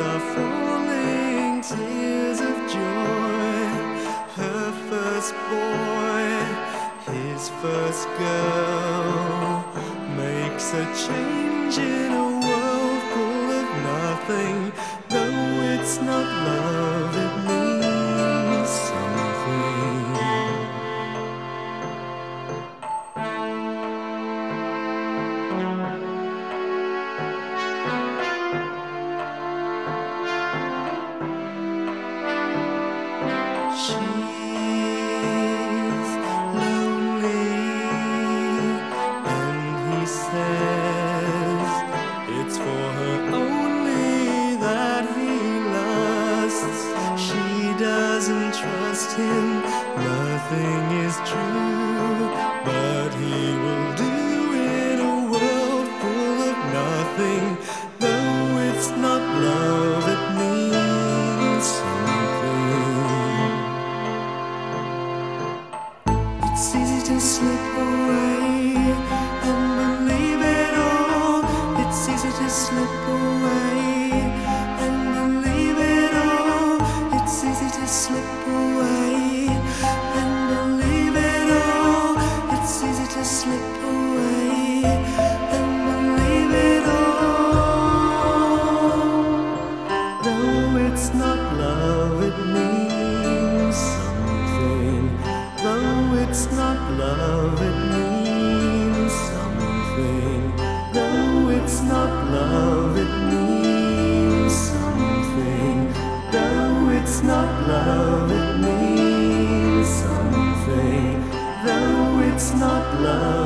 are falling, tears of joy. Her first boy, his first girl, makes a change in a world full of nothing. Though it's not love, it means something. She's lonely, and he says it's for her only that he lusts. She doesn't trust him, nothing is true, but he will do in a world full of nothing. Though it's not love, it means something. It's easy to slip away and believe it all. It's easy to slip away and believe it all. It's easy to slip away and believe it all. It's easy to slip away and believe it all. Though it's not love, it means something. Though it's not love, it means something. Though it's not love, it means something. Though it's not love, it means something. Though it's not love.